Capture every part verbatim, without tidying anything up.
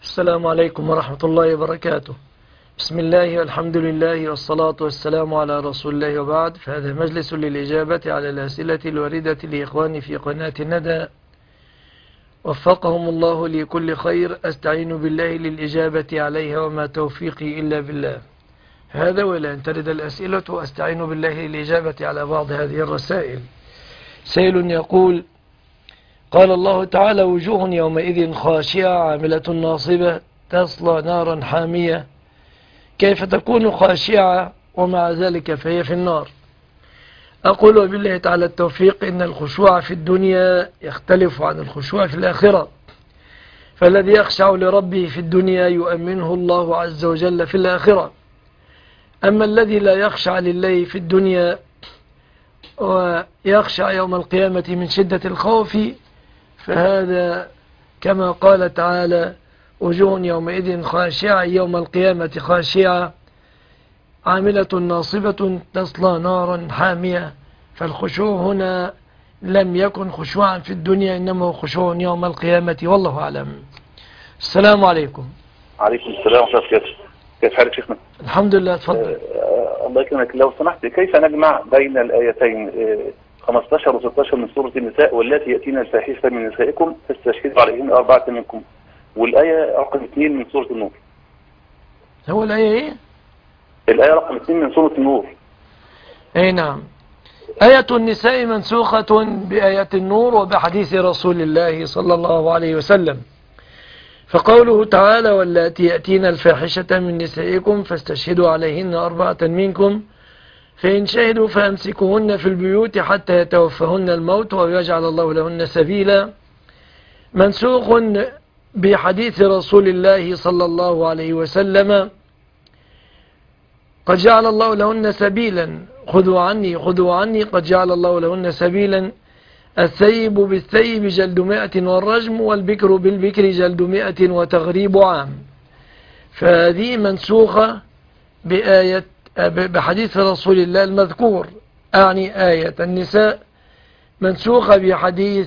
السلام عليكم ورحمة الله وبركاته. بسم الله والحمد لله والصلاة والسلام على رسول الله، وبعد، فهذا مجلس للإجابة على الأسئلة الواردة لإخواني في قناة ندى، وفقهم الله لكل خير. أستعين بالله للإجابة عليها وما توفيقي إلا بالله. هذا ولا أن ترد الأسئلة أستعين بالله للإجابة على بعض هذه الرسائل. سائل يقول: قال الله تعالى: وجوه يومئذ خاشعة عاملة ناصبة تصلى نارا حامية. كيف تكون خاشعة ومع ذلك فهي في النار؟ أقول وبالله تعالى التوفيق إن الخشوع في الدنيا يختلف عن الخشوع في الآخرة، فالذي يخشع لربه في الدنيا يؤمنه الله عز وجل في الآخرة، أما الذي لا يخشع لله في الدنيا ويخشع يوم القيامة من شدة الخوف فهذا كما قال تعالى: وجوه يومئذ خاشعة، يوم القيامة خاشعة عاملة ناصبة تصلى نارا حامية. فالخشوع هنا لم يكن خشوعا في الدنيا، إنما هو خشوع يوم القيامة، والله أعلم. السلام عليكم. عليكم السلام ورحمة الله وبركاته. كيف حالك شيخنا؟ الحمد لله. تفضل. آه الله يكرمك، لو سمحت كيف نجمع بين الآيتين آه خمسة عشر و ستة عشر من سورة النساء: واللاتي يأتين الفاحشة من نسائكم فاستشهدوا عليهن أربعة منكم، والآية رقم اثنين من سورة النور؟ هو الآية إيه؟ الآية رقم اثنين من سورة النور. أي نعم. آية النساء منسوخة بآية النور وبحديث رسول الله صلى الله عليه وسلم. فقوله تعالى: واللاتي يأتين الفاحشة من نسائكم فاستشهدوا عليهن أربعة منكم فإن شهدوا فأمسكوهن في البيوت حتى يتوفهن الموت أو يجعل الله لهن سبيلا، منسوخ بحديث رسول الله صلى الله عليه وسلم: قد جعل الله لهن سبيلا، خذوا عني خذوا عني قد جعل الله لهن سبيلا، الثيب بالثيب جلد مائة والرجم، والبكر بالبكر جلد مائة وتغريب عام. فهذه منسوخة بآية بحديث رسول الله المذكور، أعني آية النساء منسوخة بحديث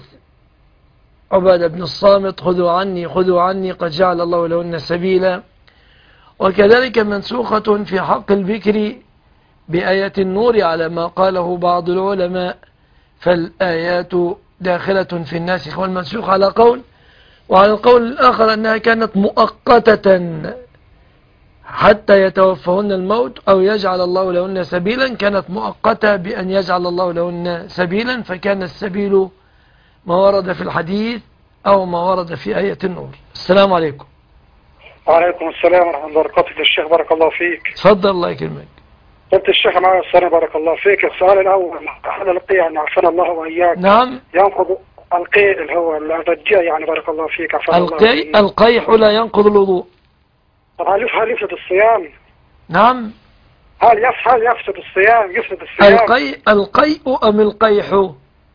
عبادة بن الصامت: خذوا عني خذوا عني قد جعل الله لهن سبيلا. وكذلك منسوخة في حق البكر بآية النور على ما قاله بعض العلماء، فالآيات داخلة في الناسخ والمنسوخ على قول، وعلى القول الآخر أنها كانت مؤقتة حتى يتوفهن الموت أو يجعل الله لهن سبيلا، كانت مؤقتة بأن يجعل الله لهن سبيلا، فكان السبيل ما ورد في الحديث أو ما ورد في آية النور. السلام عليكم. وعليكم السلام ورحمة الله وبركاته. الشيخ بارك الله فيك. تفضل الله يكرمك. قلت الشيخ معي السلام بارك الله فيك. السؤال الأول: هل القيء يعني عفنا الله وإياك نعم ينقض القيء اللي هو الرجاء يعني بارك الله فيك عفنا الله القيء القيح لا ينقض الوضوء. طب هل هل يفسد الصيام؟ نعم. هل يف هل يفسد الصيام يفسد الصيام؟ القيء القيء أم القيح؟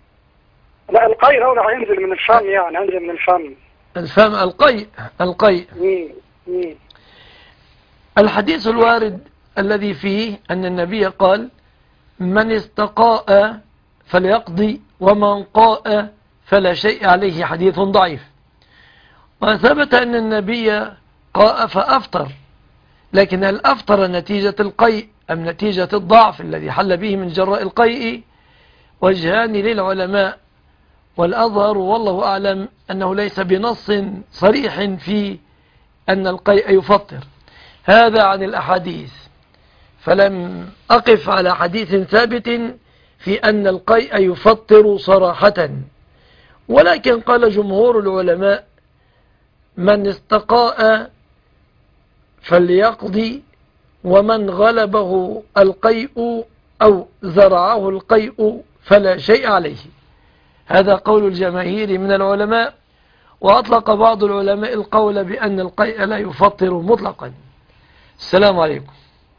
لا القيء هو راح ينزل من الفم، يعني ينزل من الفم. الفم القيء القيء. مم. مم. الحديث الوارد الذي فيه أن النبي قال: من استقاء فليقضي ومن قاء فلا شيء عليه، حديث ضعيف. وثبت أن النبي قاء فأفطر، لكن هل أفطر نتيجة القيء أم نتيجة الضعف الذي حل به من جراء القيء؟ وجهان للعلماء، والأظهر والله أعلم أنه ليس بنص صريح في أن القيء يفطر. هذا عن الأحاديث، فلم أقف على حديث ثابت في أن القيء يفطر صراحة، ولكن قال جمهور العلماء: من استقاء فليقضي ومن غلبه القيء أو زرعه القيء فلا شيء عليه. هذا قول الجماهير من العلماء، وأطلق بعض العلماء القول بأن القيء لا يفطر مطلقا. السلام عليكم.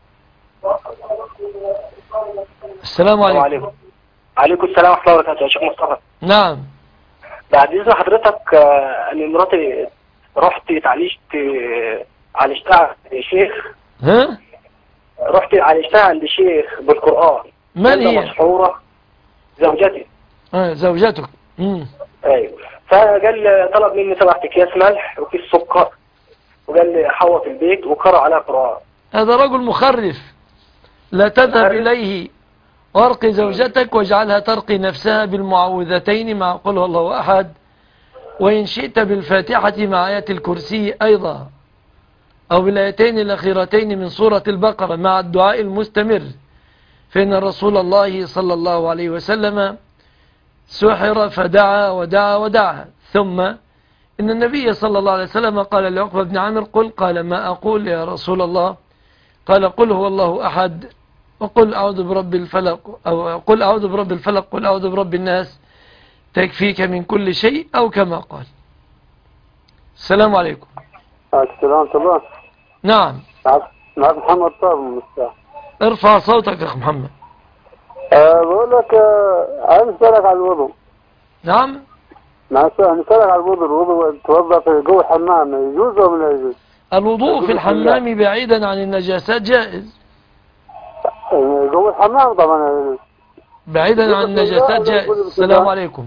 السلام عليكم. وعليكم عليكم السلام ورحمة الله وبركاته. يا شيخ مصطفى. نعم. بعد إذن حضرتك، أن مراتي رحت اتعالجت عالجتها عند شيخ. ها؟ رحت عالجتها عند شيخ بالقرآن. من هي؟ مسحورة. زوجتي. اه زوجتك. امم ايوه. فقال طلب مني سبعة اكياس ملح وكيس سكر حوط البيت وقرأ على قرآن. هذا رجل مخرف. لا تذهب إليه وارقي زوجتك واجعلها ترقي نفسها بالمعوذتين مع قل هو الله أحد، وإن شئت بالفاتحة مع آية الكرسي أيضا، أو بالآيتين الأخيرتين من سورة البقرة مع الدعاء المستمر، فإن رسول الله صلى الله عليه وسلم سحر فدعا ودعا ودعا. ثم إن النبي صلى الله عليه وسلم قال لعقبة بن عامر قل، قال ما أقول يا رسول الله؟ قال قل هو الله أحد وقل أعوذ برب الفلق، أو قل أعوذ برب الفلق قل أعوذ برب الناس تكفيك من كل شيء، أو كما قال. السلام عليكم. السلام عليكم. نعم. معك محمد طاهر من المستاهل. ارفع صوتك يا أخ محمد. أه بقول لك أه عايز أسألك على الوضوء. نعم. نسألك على الوضوء. الوضوء توضأ في جو الحمام يجوز أو لا يجوز؟ الوضوء في الحمام بعيدا عن النجاسات جائز. جو الحمام طبعا بعيدا عن النجاسات جائز. السلام عليكم.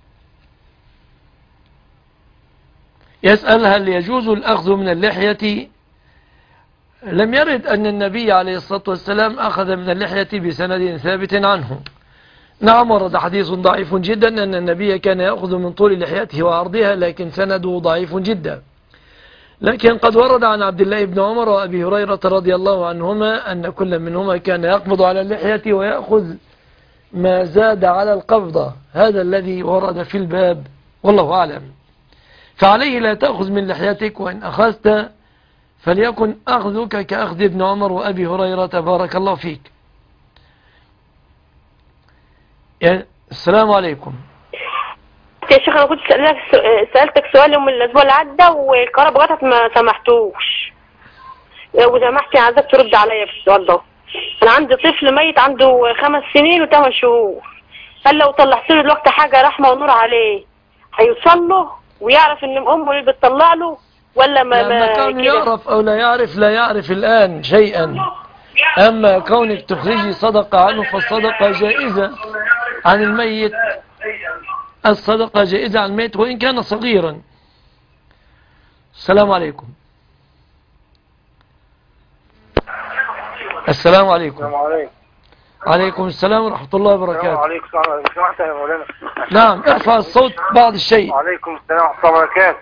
يسأل هل يجوز الأخذ من اللحية؟ لم يرد أن النبي عليه الصلاة والسلام أخذ من اللحية بسند ثابت عنه. نعم ورد حديث ضعيف جدا أن النبي كان يأخذ من طول لحيته وعرضها، لكن سنده ضعيف جدا. لكن قد ورد عن عبد الله بن عمر وأبي هريرة رضي الله عنهما أن كل منهما كان يقبض على اللحية ويأخذ ما زاد على القبضة. هذا الذي ورد في الباب والله أعلم. فعليه لا تأخذ من لحيتك، وإن أخذت فليكن أخذك كأخذ ابن عمر وأبي هريرة بارك الله فيك. يعني السلام عليكم. يا شيخ أنا كنت سألتك سؤال يوم الأسبوع اللي عدى والكهرباء قطعت ما سمحتوش، لو سمحتي عايزك ترد عليا في السؤال ده. أنا عندي طفل ميت عنده خمس سنين وثمان شهور، هل لو طلعت له دلوقتي حاجة رحمة ونور عليه هيوصل له ويعرف إن أمه اللي بتطلع له ولا ما لما كان يعرف أو لا يعرف؟ لا يعرف الآن شيئا. أما كونك تخرجي صدقة عنه فالصدقة جائزة عن الميت، الصدقة جائزة عن الميت وإن كان صغيرا. السلام عليكم. السلام عليكم. السلام عليكم. عليكم السلام ورحمة الله وبركاته. السلام عليكم. سمعت يا مولانا؟ نعم ارفع الصوت بعض الشيء. وعليكم السلام ورحمة الله وبركاته.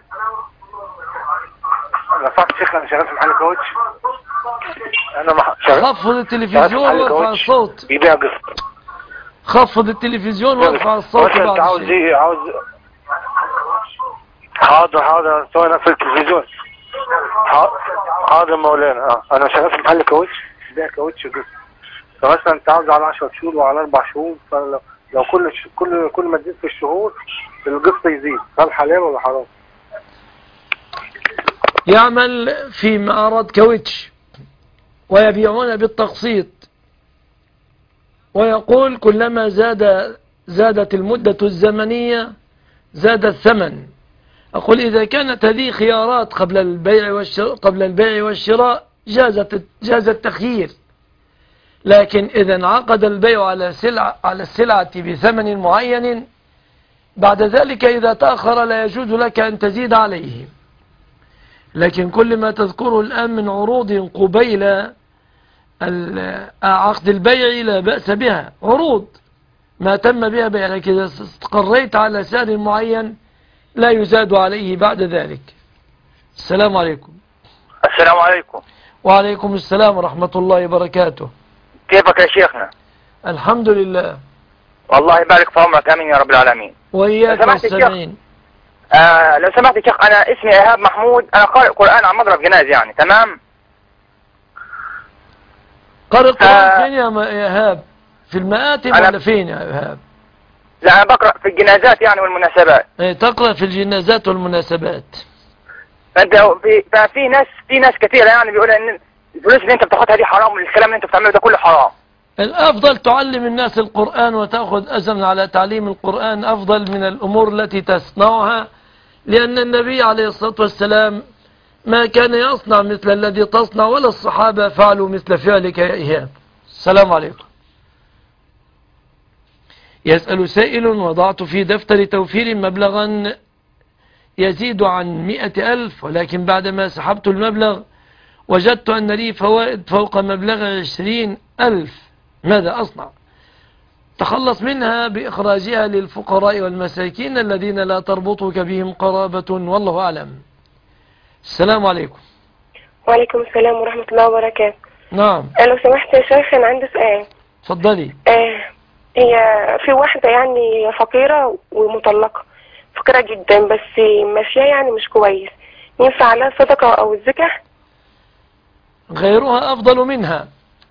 أنا صاحب شيخ، أنا شغال في محل كاوتش. أنا مح... شغال. خفض التلفزيون وارفع الصوت. بيبيع قسط. خفض التلفزيون وارفع الصوت بعض الشيء. عاوز إيه؟ عاوز. حاضر حاضر سوي نفس التلفزيون. حاضر مولانا. اه أنا شغال في محل كاوتش، بيبيع كاوتش قسط. فمثلا أنت عاوز على عشرة شهور وعلى أربع شهور، فلو لو كل ش... كل كل ما تزيد في الشهور القسط يزيد، هل حلال ولا حرام؟ يعمل في معرض كاوتش ويبيعون بالتقسيط، ويقول كلما زاد زادت المدة الزمنية زاد الثمن. أقول إذا كانت هذه خيارات قبل البيع والشراء قبل البيع والشراء جازت جاز التخيير، لكن إذا انعقد البيع على سلعة على السلعة بثمن معين بعد ذلك إذا تأخر لا يجوز لك أن تزيد عليه. لكن كل ما تذكره الآن من عروض قبيل عقد البيع لا بأس بها، عروض ما تم بها بيع، لكن إذا استقريت على سعر معين لا يزاد عليه بعد ذلك. السلام عليكم. السلام عليكم. وعليكم السلام ورحمة الله وبركاته. كيفك يا شيخنا؟ الحمد لله. والله يبارك في عمرك، امين يا رب العالمين. وإياك والسامعين. آه لو سمحت يا شيخ، انا اسمي ايهاب محمود، انا قارئ قرآن على مضرب جناز يعني، تمام؟ قارئ قرآن آه فين يا ايهاب؟ في المآتم ولا فين يا ايهاب؟ لا انا بقرأ في الجنازات يعني والمناسبات. ايه تقرأ في الجنازات والمناسبات. فانت في ففي ناس في ناس كثيرة يعني بيقولوا ان الفلوس اللي انت بتاخدها دي حرام، والكلام اللي انت بتعمله ده كله حرام. الأفضل تعلم الناس القرآن وتأخذ أجرا على تعليم القرآن أفضل من الأمور التي تصنعها، لأن النبي عليه الصلاة والسلام ما كان يصنع مثل الذي تصنع، ولا الصحابة فعلوا مثل فعلك يا إيهاب. السلام عليكم. يسأل سائل: وضعت في دفتر توفير مبلغا يزيد عن مئة ألف، ولكن بعدما سحبت المبلغ وجدت أن لي فوائد فوق مبلغ عشرين ألف، ماذا أصنع؟ تخلص منها بإخراجها للفقراء والمساكين الذين لا تربطك بهم قرابة، والله أعلم. السلام عليكم. وعليكم السلام ورحمة الله وبركاته. نعم. لو سمحت يا شيخ أنا عندي سؤال. اتفضلي. آه هي في واحدة يعني فقيرة ومطلقة، فقيرة جدا بس ماشية يعني مش كويس، ينفع عليها صدقة أو الزكاة؟ غيرها أفضل منها،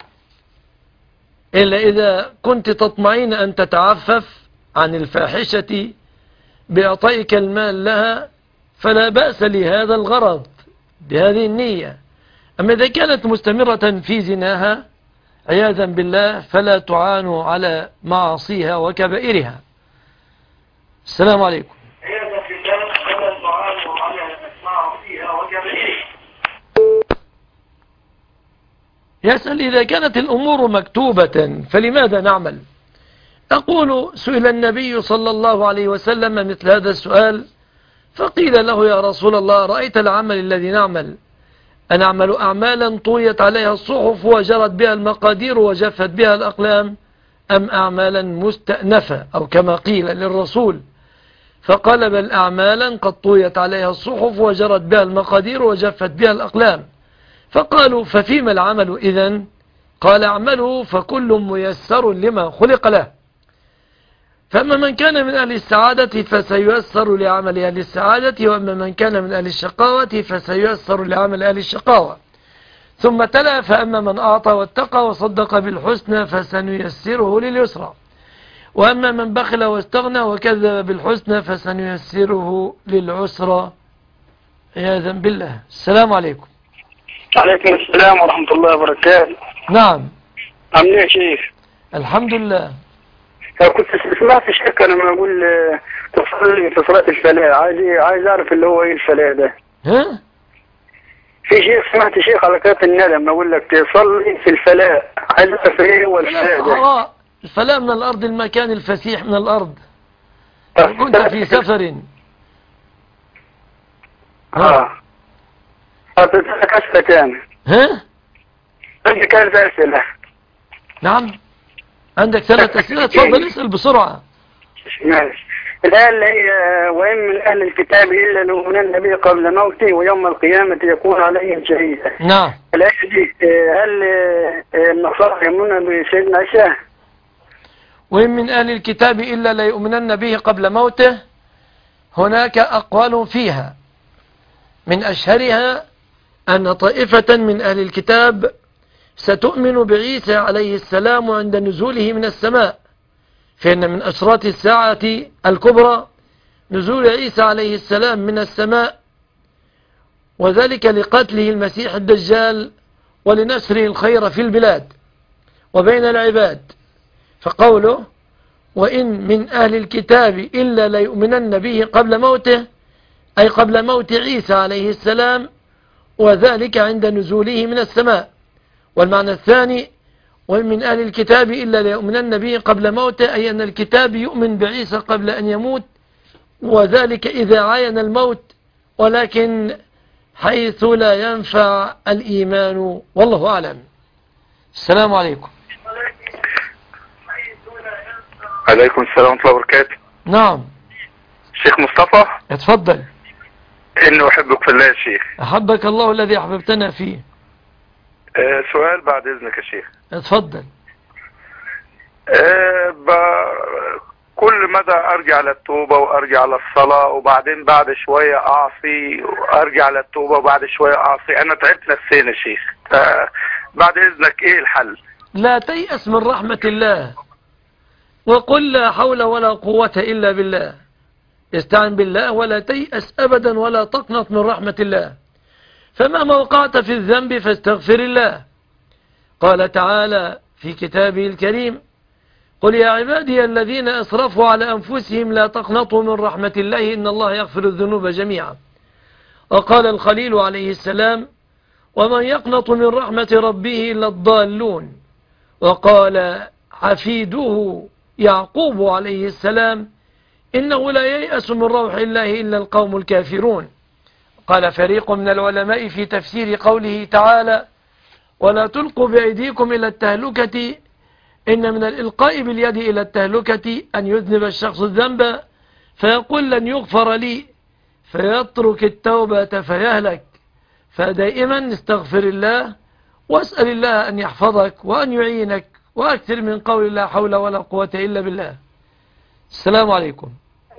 إلا إذا كنت تطمعين أن تتعفف عن الفاحشة بإعطائك المال لها فلا بأس لهذا الغرض بهذه النية. أما إذا كانت مستمرة في زناها عياذا بالله فلا تعانوا على معاصيها وكبائرها. السلام عليكم. يسأل إذا كانت الأمور مكتوبة فلماذا نعمل؟ أقول سئل النبي صلى الله عليه وسلم مثل هذا السؤال فقيل له يا رسول الله رأيت العمل الذي نعمل أنعمل أعمالا طويت عليها الصحف وجرت بها المقادير وجفت بها الأقلام أم أعمالا مستأنفة أو كما قيل للرسول؟ فقال بل أعمالا قد طويت عليها الصحف وجرت بها المقادير وجفت بها الأقلام. فقالوا ففيما العمل إذن؟ قال اعملوا فكل ميسر لما خلق له. فأما من كان من أهل السعادة فسييسر لعمل أهل السعادة، وأما من كان من أهل الشقاوة فسييسر لعمل أهل الشقاوة. ثم تلا فأما من أعطى واتقى وصدق بالحسنى فسنيسره لليسرى، وأما من بخل واستغنى وكذب بالحسنى فسنيسره للعسرى عياذا بالله. السلام عليكم. عليكم السلام ورحمة الله وبركاته. نعم. عامل ايه يا شيخ؟ الحمد لله. كنت سمعت شيخ انا ما اقول تصلي في صلاة الفلاح، عايز عايز اعرف اللي هو ايه الفلاح ده. ها؟ في شيخ سمعت شيخ على كات الندم اقول لك تصلي في الفلاح، عايز اعرف ايه هو الفلاح ده. الفلاح من الارض، المكان الفسيح من الارض. كنت في سفر. اه أعطيتك أسئلة تاني. ها؟ عندي كانت أسئلة. نعم عندك ثلاث أسئلة، تفضل اسأل بسرعة. ماشي. الآية اللي هي وإن من أهل الكتاب إلا ليؤمنن به قبل موته ويوم القيامة يكون عليهم شهيدا. نعم. الآية دي هل النصارى يؤمنون بسيدنا عيسى؟ وإن من أهل الكتاب إلا ليؤمنن به قبل موته، هناك أقوال فيها، من أشهرها أن طائفة من أهل الكتاب ستؤمن بعيسى عليه السلام عند نزوله من السماء، فإن من أشراط الساعة الكبرى نزول عيسى عليه السلام من السماء، وذلك لقتله المسيح الدجال ولنشره الخير في البلاد وبين العباد. فقوله وإن من أهل الكتاب إلا ليؤمنن به قبل موته أي قبل موت عيسى عليه السلام، وذلك عند نزوله من السماء. والمعنى الثاني وإن من أهل الكتاب إلا ليؤمنن به قبل موته أي أن الكتاب يؤمن بعيسى قبل أن يموت، وذلك إذا عاين الموت، ولكن حيث لا ينفع الإيمان، والله أعلم. السلام عليكم. عليكم السلام ورحمة الله وبركاته. نعم. شيخ مصطفى. اتفضل. إنه أحبك في الله يا شيخ. أحبك الله الذي أحببتنا فيه. أه سؤال بعد إذنك يا شيخ. اتفضل. أه ب... كل مدى أرجع للتوبة وأرجع للصلاة، وبعدين بعد شوية أعصي وأرجع للتوبة وبعد شوية أعصي. أنا تعبت نفسيا يا شيخ، بعد إذنك إيه الحل؟ لا تيأس من رحمة الله، وقل لا حول ولا قوة إلا بالله. استعن بالله ولا تيأس أبدا ولا تقنط من رحمة الله. فمهما وقعت في الذنب فاستغفر الله. قال تعالى في كتابه الكريم قل يا عبادي الذين أسرفوا على أنفسهم لا تقنطوا من رحمة الله إن الله يغفر الذنوب جميعا. وقال الخليل عليه السلام ومن يقنط من رحمة ربه إلا الضالون. وقال حفيده يعقوب عليه السلام إنه لا ييأس من روح الله إلا القوم الكافرون. قال فريق من العلماء في تفسير قوله تعالى ولا تلقوا بأيديكم إلى التهلكة إن من الإلقاء باليد إلى التهلكة أن يذنب الشخص الذنب فيقول لن يغفر لي فيترك التوبة فيهلك. فدائما استغفر الله واسأل الله أن يحفظك وأن يعينك وأكثر من قول لا حول ولا قوة إلا بالله. السلام عليكم.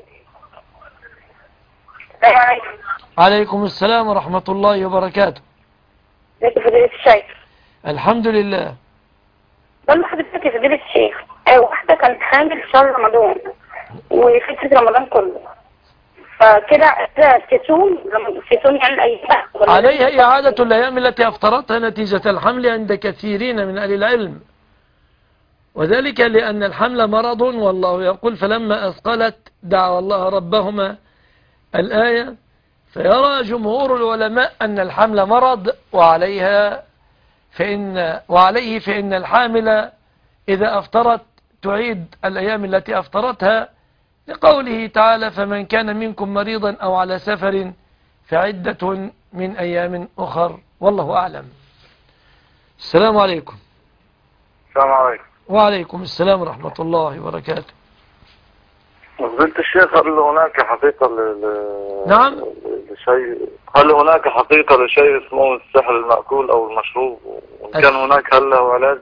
عليكم السلام ورحمة الله وبركاته. ازيك يا فضيلة الشيخ؟ الحمد لله. بقول لحضرتك يا فضيلة الشيخ، واحدة كانت حامل في شهر رمضان وفترة رمضان كله، فكده تصوم تصوم يعني الأيام عليها إعادة الأيام التي أفطرتها نتيجة الحمل عند كثيرين من أهل العلم، وذلك لأن الحمل مرض، والله يقول فلما أثقلت دعوا الله ربهما الآية. فيرى جمهور العلماء أن الحمل مرض وعليها فإن وعليه فإن الحامل إذا أفطرت تعيد الأيام التي أفطرتها لقوله تعالى فمن كان منكم مريضا أو على سفر فعدة من أيام أخر والله أعلم. السلام عليكم. السلام عليكم. وعليكم السلام ورحمة الله وبركاته. فضيلة الشيخ، هل هناك حقيقة ل... نعم لشيء هل هناك حقيقة لشيء اسمه السحر المأكول أو المشروب؟ وإن كان هناك هل له علاج؟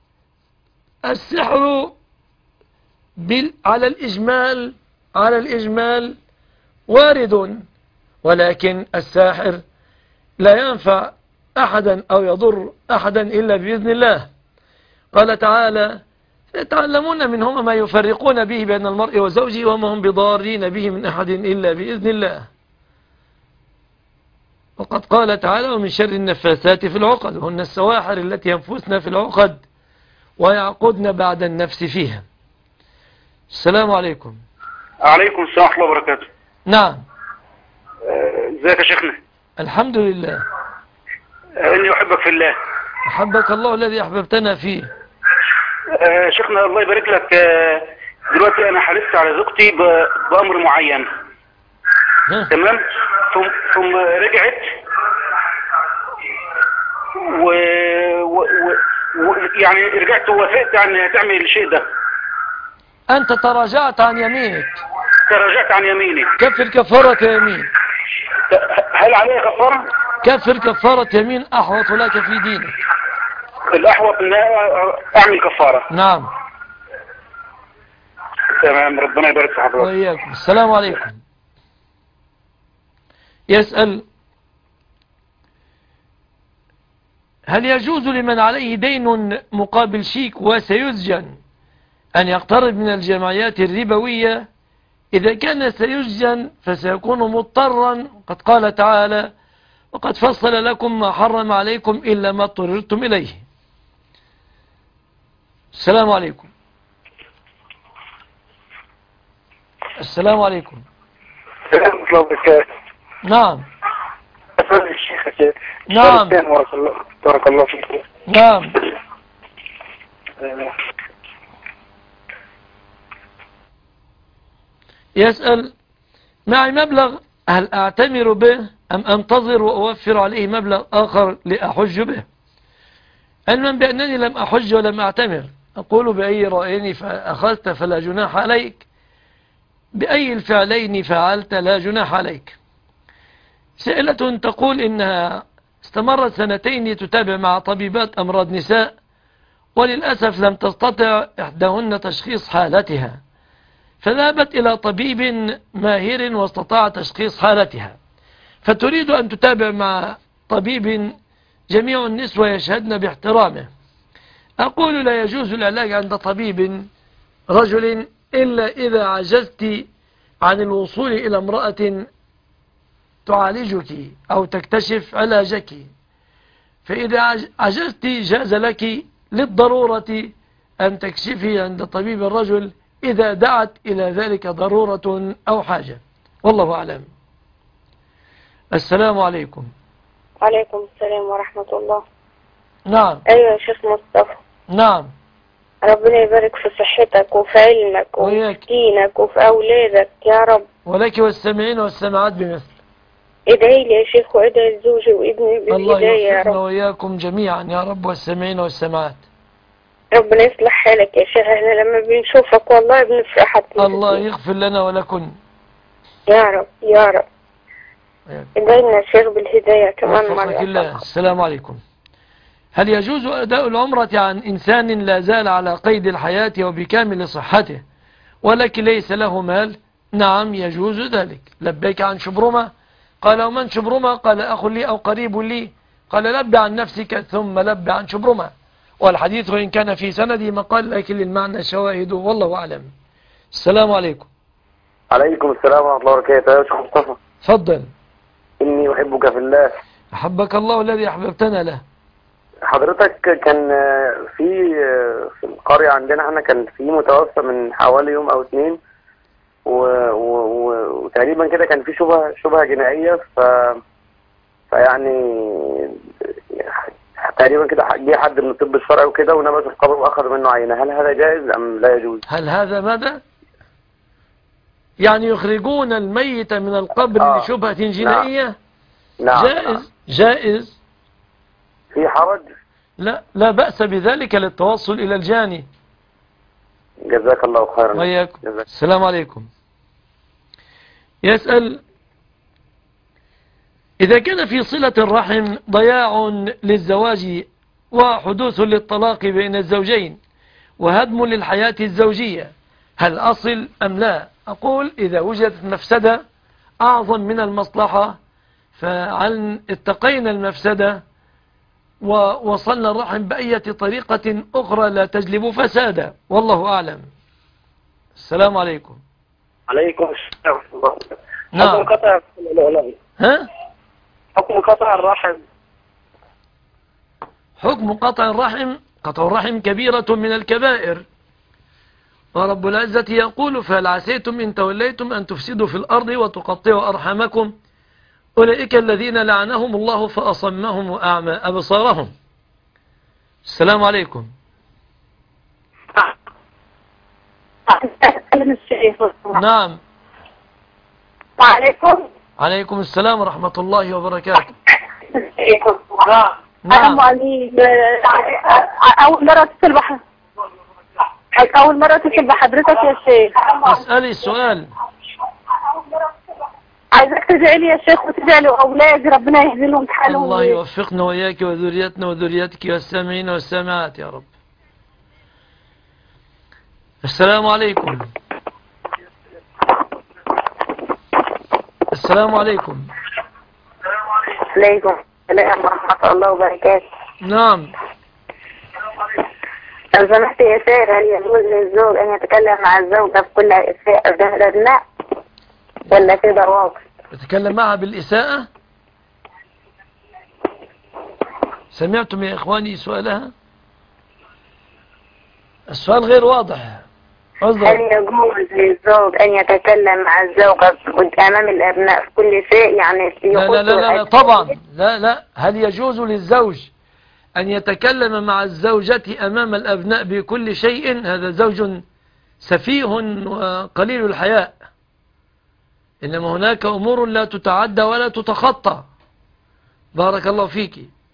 السحر بال... على الإجمال على الإجمال وارد، ولكن الساحر لا ينفع أحدا أو يضر أحدا إلا بإذن الله. قال تعالى يتعلمون منهم ما يفرقون به بين المرء وزوجه وما هم بضارين به من أحد إلا بإذن الله. وقد قال تعالى ومن شر النفاثات في العقد هن السواحر التي ينفثن في العقد ويعقدن بعد النفس فيها. السلام عليكم. عليكم السلام ورحمة الله وبركاته. نعم. ازيك يا شيخنا؟ الحمد لله. اني احبك في الله. احبك الله الذي احببتنا فيه. آه شيخنا الله يبارك لك، آه دلوقتي انا حلفت على زوجتي بامر معين، تمام؟ ثم ثم رجعت و... و... و... يعني رجعت ووافقت عن تعمل الشيء ده. انت تراجعت عن يمينك. تراجعت عن يميني. كفر كفارة يمين. هل عليها كفارة؟ كفر كفارة يمين احوط لك في دينك. الاحوط ان اعمل كفارة. نعم. تمام، ربنا يبارك في حضرتك. وإياكم. السلام عليكم. يسأل هل يجوز لمن عليه دين مقابل شيك وسيسجن أن يقترب من الجمعيات الربوية؟ إذا كان سيسجن فسيكون مضطرا، قد قال تعالى وقد فصل لكم ما حرم عليكم إلا ما اضطررتم إليه. السلام عليكم. السلام عليكم. السلام عليكم. نعم. الشيخ. نعم. بارك الله بارك الله فيك. نعم. يسأل معي مبلغ هل أعتمر به أم أنتظر وأوفر عليه مبلغ آخر لأحج به؟ علما بأنني لم أحج ولم أعتمر، أقول بأي رأيين فأخذت فلا جناح عليك، بأي الفعلين فعلت لا جناح عليك. سائلة تقول إنها استمرت سنتين تتابع مع طبيبات أمراض نساء، وللأسف لم تستطع إحداهن تشخيص حالتها، فذهبت إلى طبيب ماهر واستطاع تشخيص حالتها، فتريد أن تتابع مع طبيب جميع النسوة يشهدن باحترامه. أقول لا يجوز العلاج عند طبيب رجل إلا إذا عجزت عن الوصول إلى امرأة تعالجك أو تكتشف علاجك، فإذا عجزت جاز لك للضرورة أن تكشفي عند طبيب الرجل إذا دعت إلى ذلك ضرورة أو حاجة، والله أعلم. السلام عليكم. وعليكم السلام ورحمة الله. نعم. أيوة يا شيخ مصطفى. نعم. ربنا يبارك في صحتك وفي علمك وفي دينك وفي أولادك يا رب. ولك والسامعين والسامعات بمثل. ادعي لي يا شيخ وادعي لزوجي وابني بالهداية يا رب. الله يوفقنا وإياكم جميعا يا رب والسامعين والسامعات. ربنا يصلح حالك يا شيخ، احنا لما بنشوفك والله بنفرح. الله يغفر لنا ولكن يا رب يا رب. ادعي لنا يا شيخ بالهداية كمان مرة. الله. السلام عليكم. هل يجوز أداء العمرة عن إنسان لا زال على قيد الحياة وبكامل صحته ولكن ليس له مال؟ نعم يجوز ذلك. لبيك عن شبرمة؟ قال ومن شبرمة؟ قال أخ لي أو قريب لي. قال لب عن نفسك ثم لب عن شبرمة. والحديث وإن كان في سندي مقال لكن للمعنى شواهد والله أعلم. السلام عليكم. عليكم السلام ورحمة الله وبركاته. يا شيخ مصطفى تفضل. إني أحبك في الله. أحبك الله الذي أحببتنا له. حضرتك كان في في القرية عندنا احنا كان في متوفى من حوالي يوم أو اتنين وتقريبا كده كان في شبهة شبهة جنائية ف فيعني تقريبا كده جه حد من الطب الشرعي وكده ونبذ القبر واخذ منه عينه. هل هذا جائز ام لا يجوز؟ هل هذا ماذا؟ يعني يخرجون الميت من القبر آه. لشبهة جنائية؟ نعم. جائز نعم. جائز. في حرج؟ لا لا بأس بذلك للتوصل إلى الجاني. جزاك الله خيرا. وإياكم. السلام عليكم. يسأل إذا كان في صلة الرحم ضياع للزواج وحدوث للطلاق بين الزوجين وهدم للحياة الزوجية هل أصل أم لا؟ أقول إذا وجدت مفسدة أعظم من المصلحة فعن اتقينا المفسدة ووصلنا الرحم بأية طريقة أخرى لا تجلب فسادا والله أعلم. السلام عليكم. عليكم السلام. نعم. حكم قطع ها؟ حكم قطع الرحم. حكم قطع الرحم قطع الرحم كبيرة من الكبائر ورب العزة يقول فهل عسيتم إن توليتم أن تفسدوا في الأرض وتقطعوا أرحامكم أولئك الذين لعنهم الله فأصمهم وأعمى أبصارهم. السلام عليكم. نعم. وعليكم. عليكم السلام ورحمة الله وبركاته. نعم. أول مرة اتصل بحضرتك أول مرة اتصل بحضرتك يا شيخ. اسألي السؤال. عايزك تدعي لي يا شيخ وتدعي لأولادي ربنا يهدي لهم حالهم. الله يوفقنا وإياك وذريتنا وذريتك والسامعين والسامعات يا رب. السلام عليكم. السلام عليكم. عليكم السلام ورحمة الله وبركاته. نعم. لو سمحت يا شيخ هل يجوز للزوج أن يتكلم مع الزوجة بكل إساءة قدام الأبناء ولا كده واقع؟ يتكلم معها بالإساءة؟ سمعتم يا إخواني سؤالها؟ السؤال غير واضح. هل يجوز للزوج أن يتكلم مع الزوجة أمام الأبناء في كل شيء يعني في لا لا لا, لا, لا طبعا لا لا هل يجوز للزوج أن يتكلم مع الزوجة أمام الأبناء بكل شيء؟ هذا زوج سفيه وقليل الحياء. إنما هناك أمور لا تتعدى ولا تتخطى. بارك الله فيك.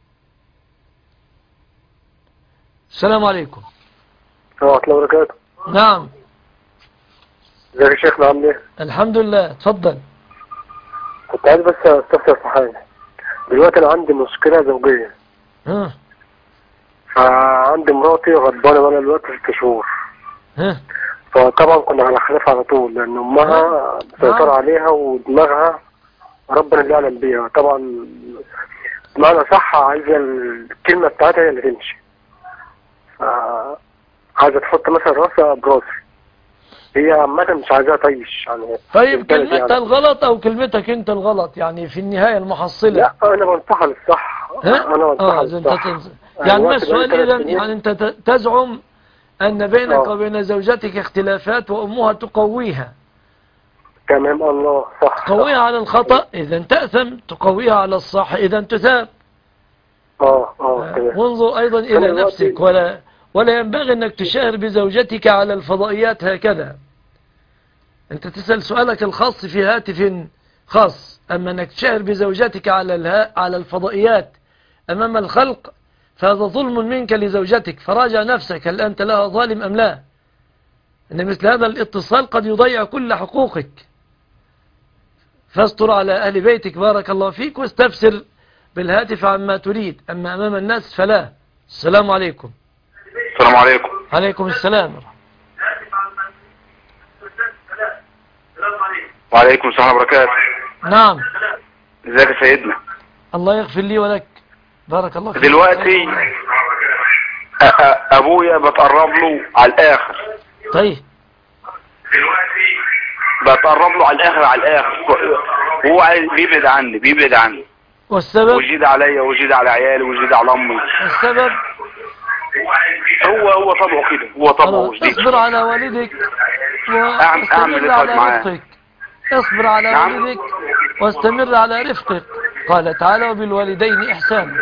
السلام عليكم. ورحمة الله وبركاته. نعم. ازيك يا شيخنا عامل ايه؟ الحمد لله تفضل. كنت عايز بس استفسر في حاجة. دلوقتي أنا عندي مشكلة زوجية. ها. فعندي مراتي غضبانة بقى دلوقتي ست شهور. ها. فطبعا كنا على خلاف على طول لأن أمها مسيطرة عليها ودماغها ربنا اللي يعلم بيها. طبعا بمعنى صح عايزة الكلمة بتاعتها هي اللي تمشي. عايزة تحط مثلا راسها براسي. هي عامة مش عايزاها تعيش يعني. طيب كلمتها يعني الغلط أو كلمتك أنت الغلط يعني في النهاية المحصلة؟ لا أنا بنصحها للصح. أنا بنصحها للصح. يعني ما السؤال إذا يعني أنت تزعم أن بينك أوه. وبين زوجتك اختلافات وأمها تقويها. تمام الله صح. تقويها على الخطأ إذا تأثم، تقويها على الصح إذا تثاب. اه اه وانظر أيضا إلى نفسك ولا ولا ينبغي أنك تشاهر بزوجتك على الفضائيات هكذا. أنت تسأل سؤالك الخاص في هاتف خاص، أما أنك تشاهر بزوجتك على الها على الفضائيات أمام الخلق فهذا ظلم منك لزوجتك، فراجع نفسك هل أنت لها ظالم أم لا؟ أن مثل هذا الاتصال قد يضيع كل حقوقك، فاستر على أهل بيتك بارك الله فيك واستفسر بالهاتف عما تريد، أما أمام الناس فلا. السلام عليكم. السلام عليكم. عليكم السلام. وعليكم السلام وبركاته. نعم. ازيك يا سيدنا؟ الله يغفر لي ولك بارك الله فيك. دلوقتي ابويا بتقرب له على الاخر. طيب. دلوقتي بتقرب له على الاخر على الاخر هو عايز بيبعد عني بيبعد عني والسبب؟ ويجيد عليا ويجيد على عيالي ويجيد على امي. السبب؟ هو هو طبعه كده، هو طبعه جديد. اصبر على والدك واستمر على رفقك. اصبر على نعم. والدك واستمر على رفقك. قال تعالى وبالوالدين إحسانا.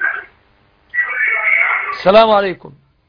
السلام عليكم.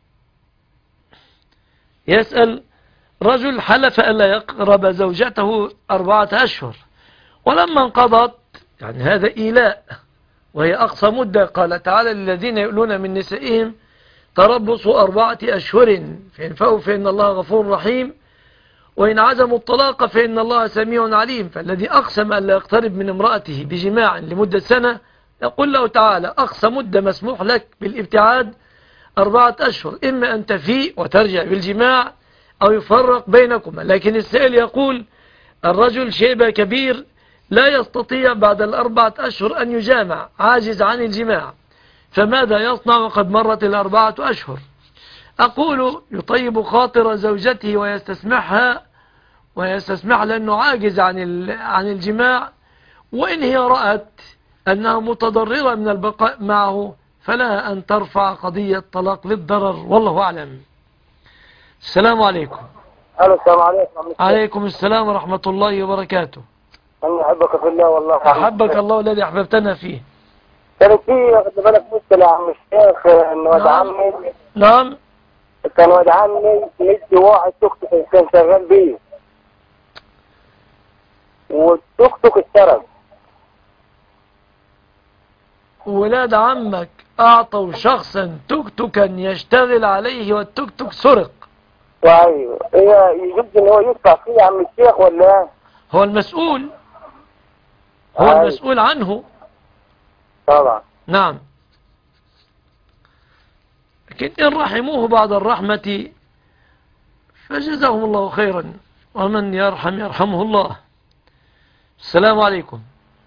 يسأل رجل حلف ألا يقرب زوجته أربعة أشهر ولما انقضت، يعني هذا إيلاء وهي أقصى مدة. قال تعالى للذين يؤلون من نسائهم تربص أربعة أشهر فإن فأوا فإن الله غفور رحيم وإن عزموا الطلاق فإن الله سميع عليم. فالذي أقسم أن لا يقترب من امرأته بجماع لمدة سنة يقول له تعالى أقصى مدة مسموح لك بالابتعاد أربعة أشهر، إما أن تفيء وترجع بالجماع أو يفرق بينكما. لكن السائل يقول الرجل شيبة كبير لا يستطيع بعد الأربعة أشهر أن يجامع، عاجز عن الجماع، فماذا يصنع وقد مرت الأربعة أشهر؟ أقول يطيب خاطر زوجته ويستسمحها ويستسمح لأنه عاجز عن عن الجماع، وإن هي رأت أنها متضررة من البقاء معه فلها أن ترفع قضية طلاق للضرر، والله أعلم. السلام عليكم. السلام عليكم. عليكم السلام ورحمة الله وبركاته. أنا أحبك في الله والله. أحبك الله الذي أحببتنا فيه. كان في خد بالك مشكلة يا عم الشيخ إنه ولد عمي. نعم. كان ولد عمي مدي واحد توك توك كان شغال بيه. والتوك توك اتسرق. ولاد عمك أعطوا شخصا توك توكا يشتغل عليه والتوك توك سرق. ايوه هي يجب ان هو يدفع فيه يا عم الشيخ ولا؟ هو المسؤول. هو أيوة. المسؤول عنه. طبعا. نعم. لكن إن رحموه بعد الرحمة فجزاهم الله خيرا، ومن يرحم يرحمه الله. السلام عليكم.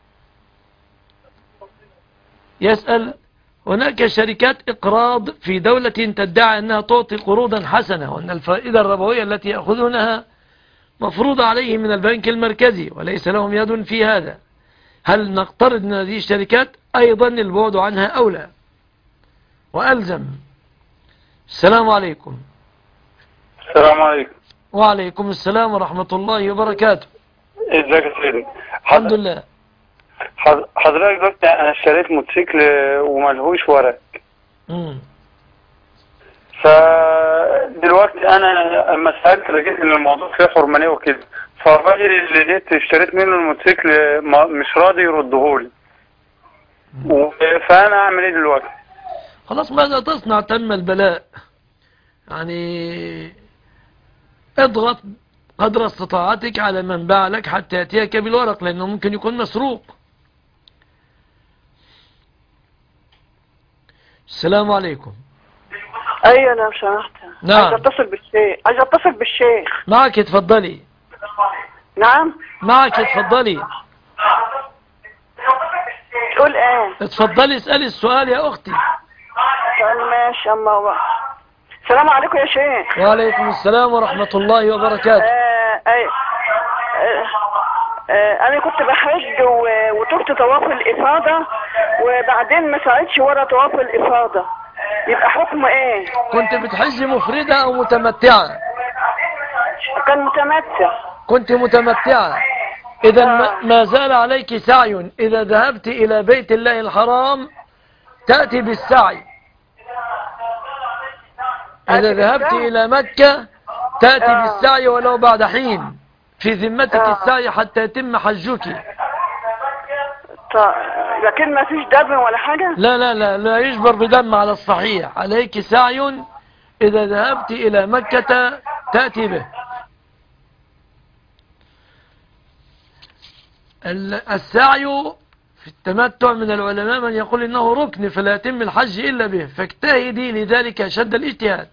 يسأل هناك شركات إقراض في دولة تدعي أنها تعطي قروضا حسنة وأن الفائدة الربوية التي يأخذونها مفروضة عليه من البنك المركزي وليس لهم يد في هذا، هل نقترض من هذه الشركات؟ أيضا البعد عنها أولى وألزم. السلام عليكم. السلام عليكم. وعليكم السلام ورحمة الله وبركاته. ازيك يا سيدي؟ الحمد لله. حضرتك دلوقتي انا اشتريت موتوسيكل وملهوش ورق. امم فدلوقتي انا اما سالت لقيت ان الموضوع فيه حرمانيه وكده، فالراجل اللي جيت اشتريت منه الموتوسيكل مش راضي يردهولي. فانا اعمل ايه دلوقتي؟ خلاص ماذا تصنع؟ تم البلاء، يعني اضغط قدر استطاعتك على من باع لك حتى يأتيك بالورق، لأنه ممكن يكون مسروق. السلام عليكم. ايوه انا سمحت. نعم. عايز اتصل بالشيخ عايز اتصل بالشيخ معك اتفضلي. نعم معك اتفضلي. تقول ايه؟ اتفضلي اسألي السؤال يا اختي. طيب ماشي. اما هو السلام عليكم يا شيخ. وعليكم السلام ورحمة الله وبركاته. آه اي آه آه انا كنت بحج وتركت طواف الافاضة وبعدين ما ساعدش ورا طواف الافاضة، يبقى حكمه ايه؟ كنت بتحجي مفردة او متمتعة؟ كان متمتع. كنت متمتعة. اذا آه. ما زال عليك سعي. اذا ذهبت الى بيت الله الحرام تأتي بالسعي. إذا ذهبت إلى مكة تأتي آه. بالسعي ولو بعد حين في ذمتك آه. السعي حتى يتم حجك. لكن ما فيش دم ولا حاجة؟ لا لا لا لا يجبر بدم على الصحيح، عليك سعي إذا ذهبت إلى مكة تأتي به. السعي في التمتع من العلماء من يقول إنه ركن فلا يتم الحج إلا به، فاجتهدي لذلك شد الاجتهاد.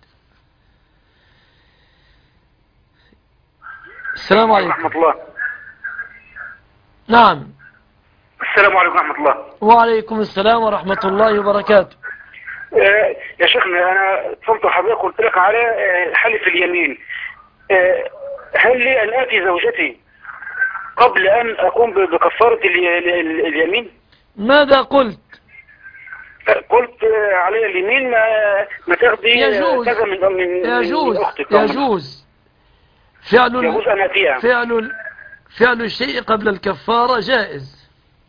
السلام عليكم ورحمة الله. نعم. السلام عليكم ورحمة الله. وعليكم السلام ورحمة الله وبركاته. آه يا شيخنا أنا اتصلت حضرتك قلت لك على آه حلف اليمين. آه هل لي أن آتي زوجتي قبل أن أقوم بكفارة اليمين؟ ماذا قلت؟ قلت آه علي اليمين ما, ما تاخدي يجوز كذا من من يجوز أختك. يجوز فعل يجوز أن أتيها. فعل فعل الشيء قبل الكفارة جائز.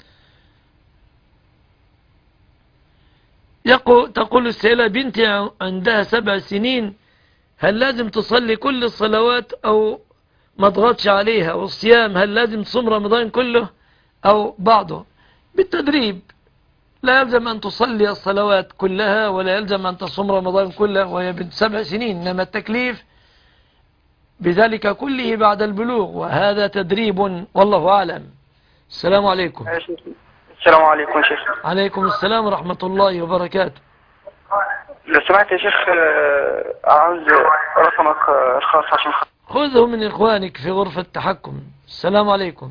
يقول تقول السائلة بنتي عندها سبع سنين هل لازم تصلي كل الصلوات أو ما اضغطش عليها، والصيام هل لازم تصوم رمضان كله أو بعضه؟ بالتدريب، لا يلزم أن تصلي الصلوات كلها ولا يلزم أن تصوم رمضان كله وهي بنت سبع سنين، إنما التكليف بذلك كله بعد البلوغ، وهذا تدريب والله أعلم. السلام عليكم. السلام عليكم يا شيخ. عليكم السلام ورحمة الله وبركاته. لو سمحت يا شيخ عاوز رقمك الخاص عشان خذه من إخوانك في غرفة التحكم. السلام عليكم.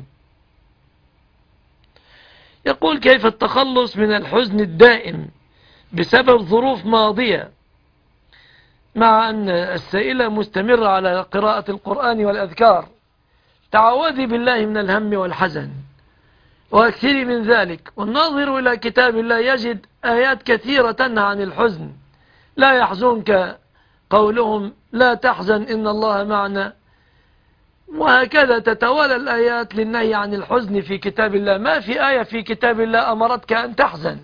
يقول كيف التخلص من الحزن الدائم بسبب ظروف ماضية مع أن السائلة مستمرة على قراءة القرآن والأذكار؟ تعوذي بالله من الهم والحزن وأكثري من ذلك، والناظر إلى كتاب الله يجد آيات كثيرة تنهى عن الحزن. لا يحزنك قولهم لا تحزن إن الله معنا، وهكذا تتوالى الآيات للنهي عن الحزن في كتاب الله. ما في آية في كتاب الله أمرتك أن تحزن،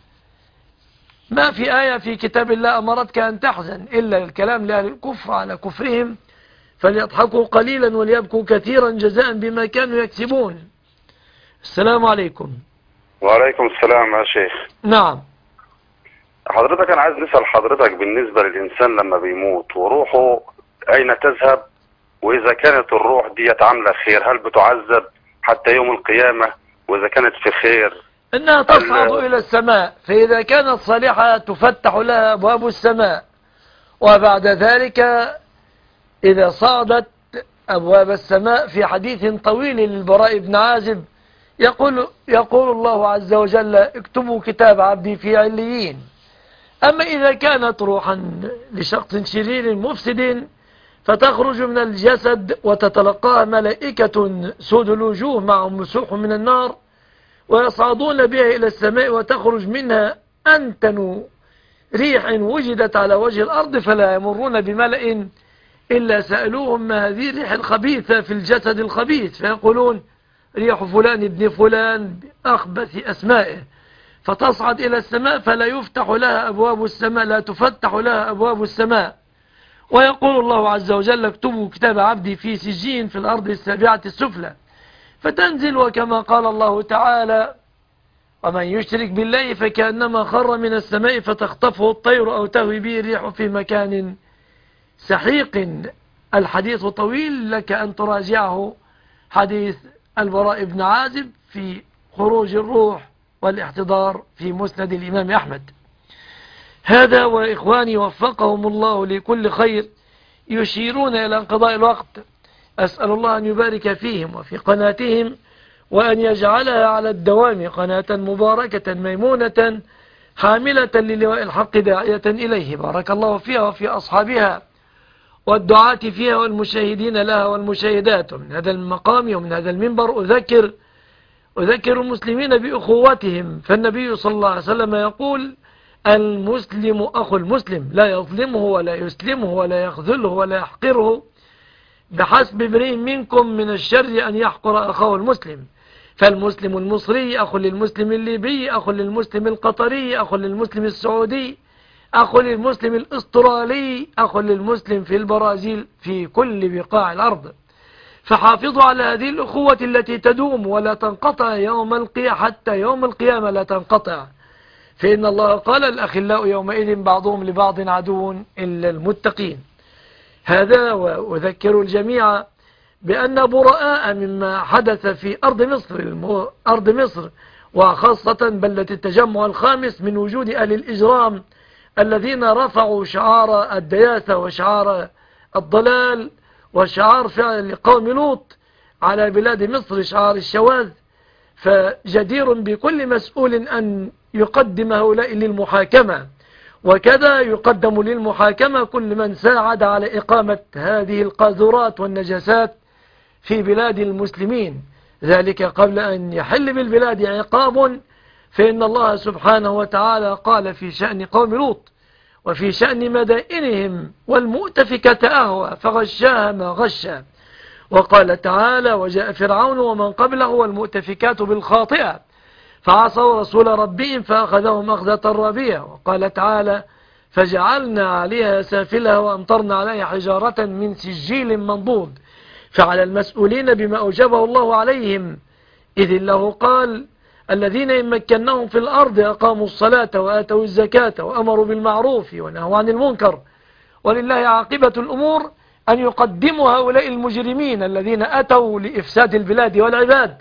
ما في آية في كتاب الله أمرتك أن تحزن إلا الكلام لأهل الكفر على كفرهم فليضحكوا قليلا وليبكوا كثيرا جزاء بما كانوا يكسبون. السلام عليكم. وعليكم السلام يا شيخ. نعم. حضرتك أنا عايز نسأل حضرتك بالنسبة للإنسان لما بيموت وروحه أين تذهب، وإذا كانت الروح دي عاملة خير هل بتعذب حتى يوم القيامة، وإذا كانت في خير إنها تصعد إلى السماء، فإذا كانت صالحة تفتح لها أبواب السماء، وبعد ذلك إذا صعدت أبواب السماء في حديث طويل للبراء بن عازب يقول, يقول الله عز وجل اكتبوا كتاب عبدي في عليين. أما إذا كانت روحا لشخص شرير مفسد فتخرج من الجسد وتتلقاها ملائكة سود الوجوه معهم مسوح من النار ويصعدون بها إلى السماء، وتخرج منها أنتن ريح وجدت على وجه الأرض، فلا يمرون بملأ إلا سألوهم ما هذه الريح الخبيثة في الجسد الخبيث، فيقولون ريح فلان ابن فلان بأخبث أسمائه، فتصعد إلى السماء فلا يفتح لها أبواب السماء، لا تفتح لها أبواب السماء. ويقول الله عز وجل اكتبوا كتاب عبدي في سجين في الأرض السابعة السفلى، فتنزل. وكما قال الله تعالى ومن يشرك بالله فكأنما خر من السماء فتخطفه الطير أو تهوي به الريح في مكان سحيق. الحديث طويل، لك أن تراجعه، حديث البراء بن عازب في خروج الروح والاحتضار في مسند الإمام أحمد. هذا وإخواني وفقهم الله لكل خير يشيرون إلى انقضاء الوقت. أسأل الله أن يبارك فيهم وفي قناتهم وأن يجعلها على الدوام قناة مباركة ميمونة حاملة للواء الحق داعية إليه. بارك الله فيها وفي أصحابها والدعاة فيها والمشاهدين لها والمشاهدات. من هذا المقام ومن هذا المنبر أذكر أذكر المسلمين بأخوتهم، فالنبي صلى الله عليه وسلم يقول المسلم أخو المسلم لا يظلمه ولا يسلمه ولا يخذله ولا يحقره، بحسب امرئ منكم من الشر أن يحقر أخاه المسلم. فالمسلم المصري أخو للمسلم الليبي، أخو للمسلم القطري، أخو للمسلم السعودي، أخ للمسلم الأسترالي أخ للمسلم في البرازيل في كل بقاع الأرض. فحافظوا على هذه الأخوة التي تدوم ولا تنقطع يوم القيامة، حتى يوم القيامة لا تنقطع، فإن الله قال الأخلاء يومئذ بعضهم لبعض عدو إلا المتقين. هذا وأذكر الجميع بأن براء مما حدث في أرض مصر أرض مصر وخاصة بلدة التجمع الخامس من وجود أهل الإجرام الذين رفعوا شعار الدياثة وشعار الضلال وشعار فعل قوم لوط على بلاد مصر، شعار الشواذ. فجدير بكل مسؤول أن يقدم هؤلاء للمحاكمة، وكذا يقدم للمحاكمة كل من ساعد على إقامة هذه القاذورات والنجاسات في بلاد المسلمين، ذلك قبل أن يحل بالبلاد عقاب. فإن الله سبحانه وتعالى قال في شأن قوم لوط وفي شأن مدائنهم والمؤتفكة أهوى فغشاها ما غشا، وقال تعالى وجاء فرعون ومن قبله والمؤتفكات بالخاطئة فعصوا رسول ربهم فأخذهم أخذة رابية، وقال تعالى فجعلنا عليها سافلها وأمطرنا عليها حجارة من سجيل منضود. فعلى المسؤولين بما أوجبه الله عليهم، إذ الله قال الذين إن مكناهم في الأرض أقاموا الصلاة وآتوا الزكاة وأمروا بالمعروف ونهوا عن المنكر، ولله عاقبة الأمور، أن يقدموا هؤلاء المجرمين الذين أتوا لإفساد البلاد والعباد،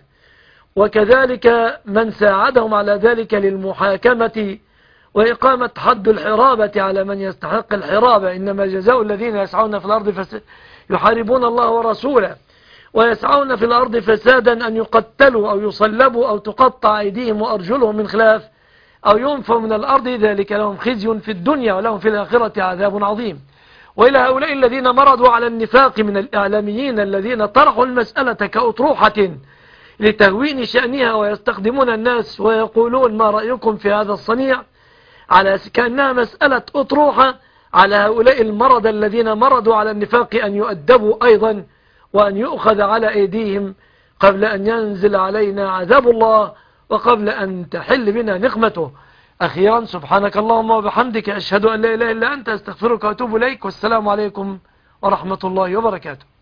وكذلك من ساعدهم على ذلك للمحاكمة وإقامة حد الحرابة على من يستحق الحرابة. إنما جزاء الذين يسعون في الأرض فس... يحاربون الله ورسوله ويسعون في الأرض فسادا أن يقتلوا أو يصلبوا أو تقطع أيديهم وأرجلهم من خلاف أو ينفوا من الأرض، ذلك لهم خزي في الدنيا ولهم في الآخرة عذاب عظيم. وإلى هؤلاء الذين مرضوا على النفاق من الإعلاميين الذين طرحوا المسألة كأطروحة لتهوين شأنها ويستخدمون الناس ويقولون ما رأيكم في هذا الصنيع على كأنها مسألة أطروحة، على هؤلاء المرض الذين مرضوا على النفاق أن يؤدبوا أيضا وأن يؤخذ على أيديهم قبل أن ينزل علينا عذاب الله وقبل أن تحل بنا نقمته. أخيرا سبحانك اللهم وبحمدك أشهد أن لا إله إلا أنت أستغفرك وأتوب إليك، والسلام عليكم ورحمة الله وبركاته.